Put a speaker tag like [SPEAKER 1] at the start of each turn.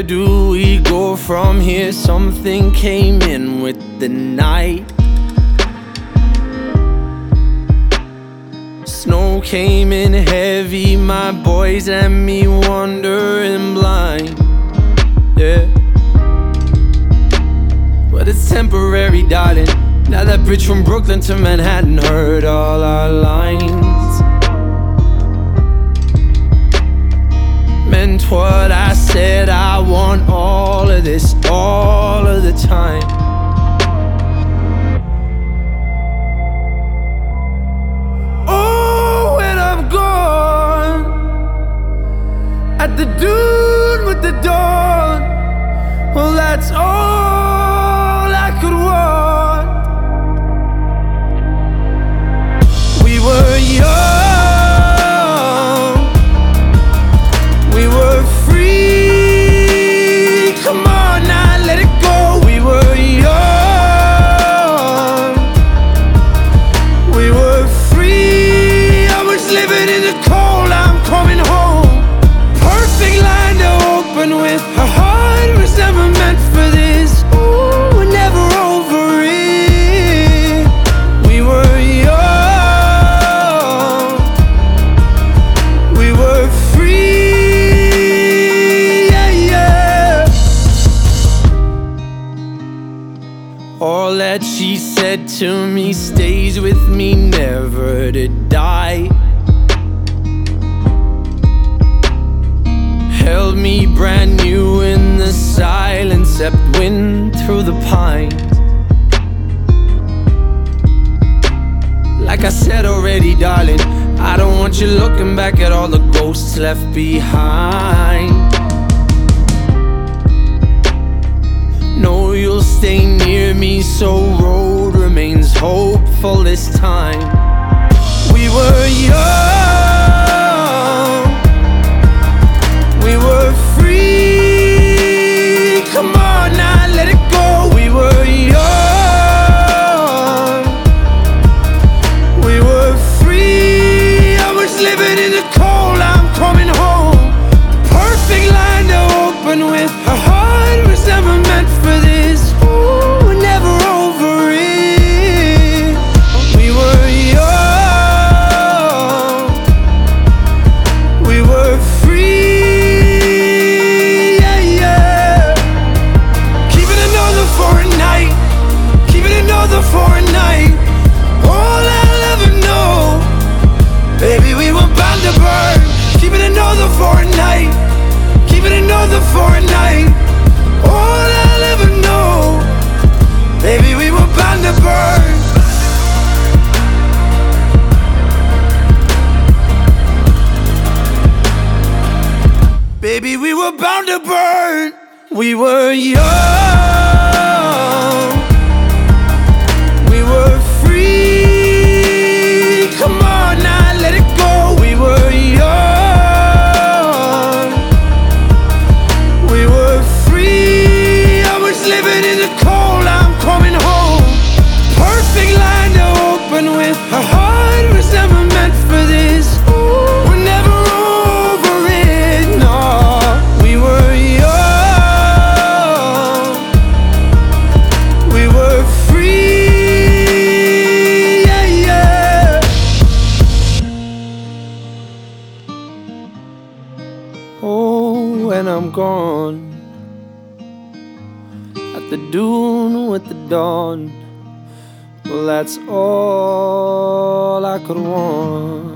[SPEAKER 1] Where do we go from here? Something came in with the night. Snow came in heavy, my boys and me wandering blind. Yeah, but it's temporary, darling. Now that bridge from Brooklyn to Manhattan heard all our lines. Meant what I said, I want all of this, all of the time. Oh, when I'm gone, at the dune with the dawn, well, that's all I could want. We were young, we were free. Come on now, let it go. We were young, we were free. I was living in the cold, I'm coming home. Perfect line to open with. Her heart was never meant for this. Ooh, we're never over it. We were young, we were free. Yeah, yeah. All that she said to me stays with me, never to die. Held me brand new in the silence, except wind through the pines. Like I said already, darling, I don't want you looking back at all the ghosts left behind. No, you'll stay near me, so road remains hopeful this time. We were young, we were free. Come on now, let it go. We were young, we were free. I was living in the cold, I'm coming home. Perfect line to open with. Her heart was never meant for this. Ooh, we're never over it. We were young, we were free. Yeah, yeah. Keep it another for a night, keep it another for a night. All I'll ever know, baby, we were bound to burn. Keep it another for a night, keep it another for a night. All I'll ever know, baby, we were bound to burn. Baby, we were bound to burn. We were young, we were free. Come on now, let it go. We were young, we were free. I was living in the cold, I'm coming home. Perfect line to open with. Her heart was never meant for this. Ooh, we're never over it, no. We were young, we were free. Yeah, yeah. Oh, when I'm gone, at the dune with the dawn, well, that's all I could want.